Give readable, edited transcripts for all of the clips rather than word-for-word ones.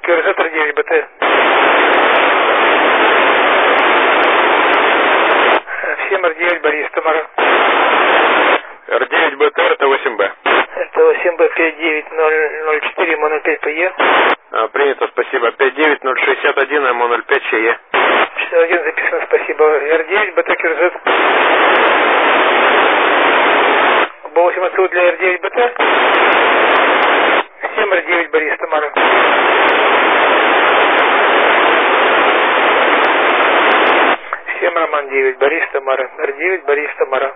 Кирзатор 9 БТ. Всем Р9 Борис Тамара. Р9 БТ, РТ8Б. РТ8Б 59004 МО05 ПЕ. Принято, спасибо. 59061 МО05 ЧЕ. 61 записано, спасибо. Р9 БТ Кирзат. Б8 отцу для Р9 БТ. Всем Р9 Борис Тамара. Всем Роман 9 Борис Тамара. Р9 Борис Тамара.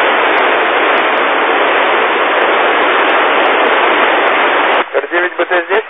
Р9 БТ здесь?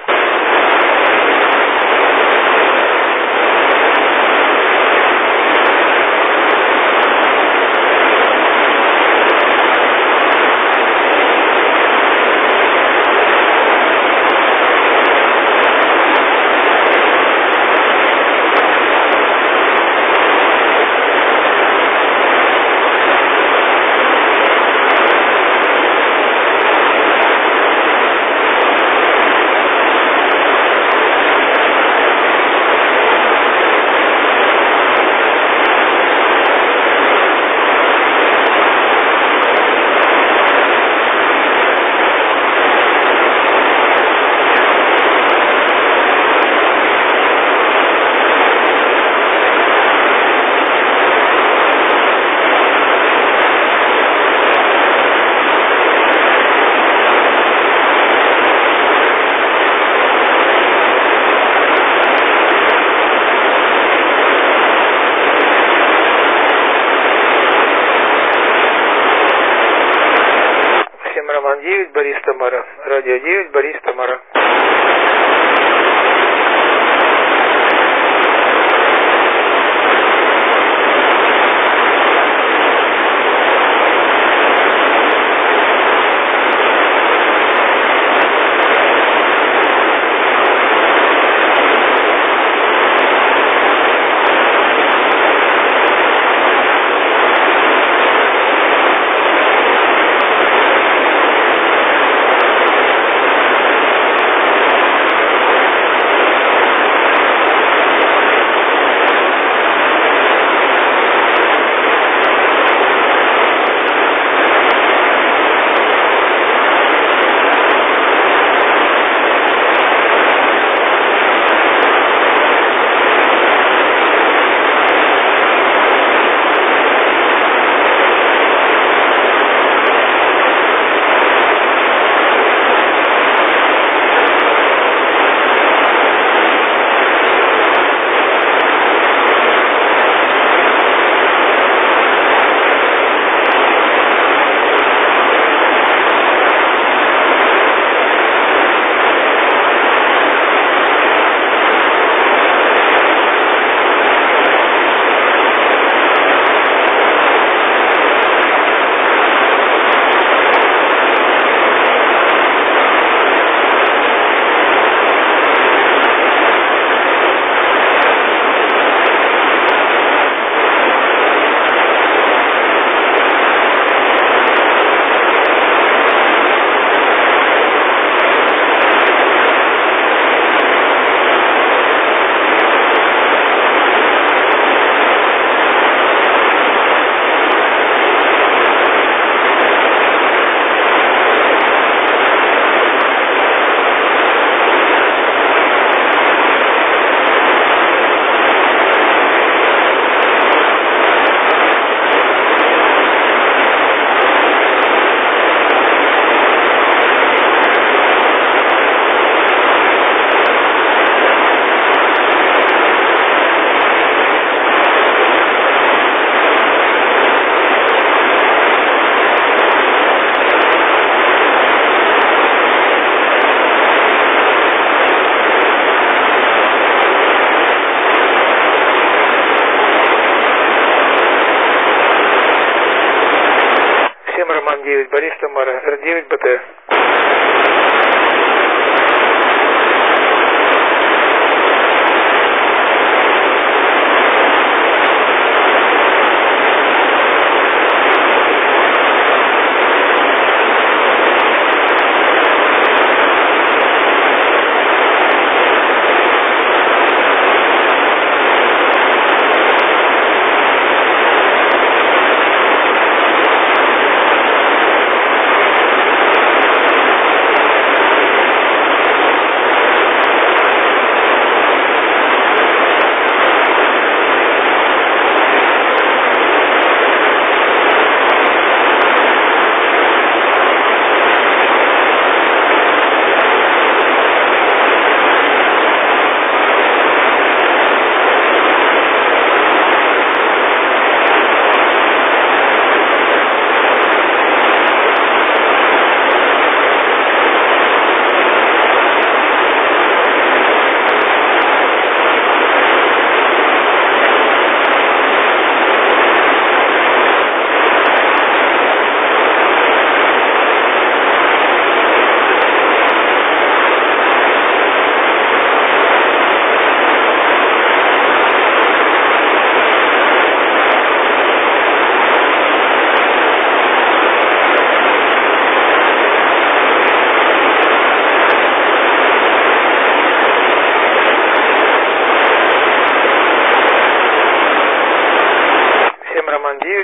Роман 9 Борис Тамара. Радио 9 Борис Тамара. Роман 9 Борис Тамара. Р9 БТ.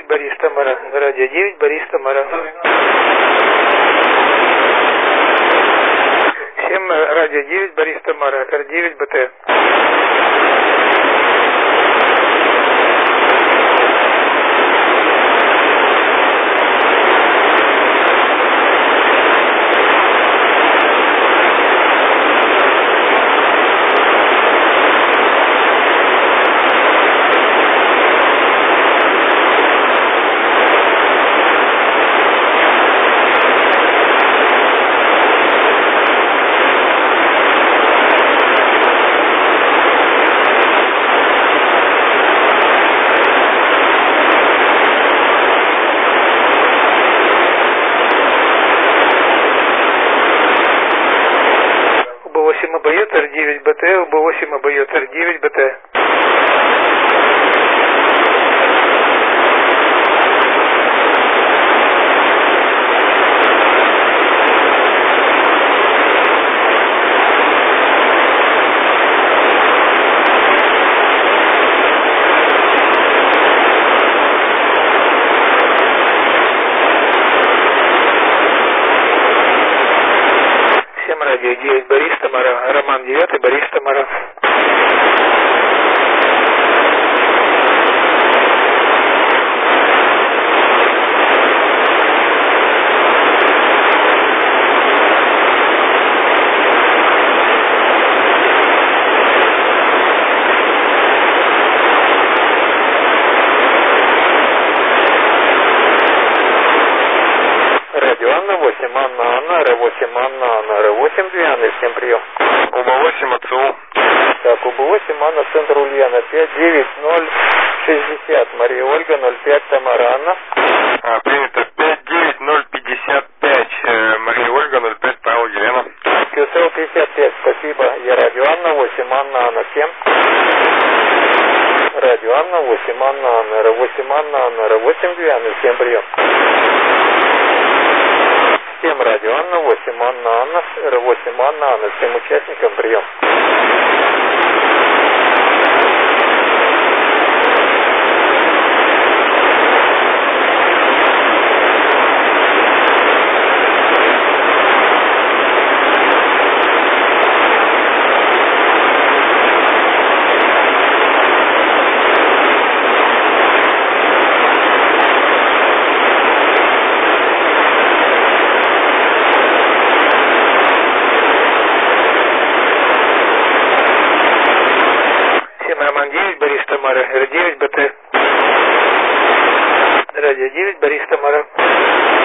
Борис Тамара. Радио 9 Борис Тамара. 7 радио 9 Борис Тамара. Р9 БТ. УБ8 обоет Р9 БТ, УБ8 обоет Р9 БТ. Радио 9 Борис Тамара, Роман 9 Борис Тамара. Радио Анна 8, Анна, Анна, Р8, Анна, Анна, Р8, Двианы, всем прием. УБ8, АЦУ. Так, УБ8, Анна, центр Ульяна, 59060, Мария Ольга, 05, Тамара, Анна. Принято, 59055, Мария Ольга, 05, Павел, Елена. КСЛ 55, спасибо. Я радио Анна 8, Анна, Анна, 7. Радио Анна 8, Анна, Анна, Р8, Анна, Анна, Р8, Двианы, всем прием. 7 радио Анна 8, Анна, Анна, Р8, Анна, Анна, всем участникам прием. Роман 9 Борис Тамара. Р9 БТ. Радио 9 Борис Тамара.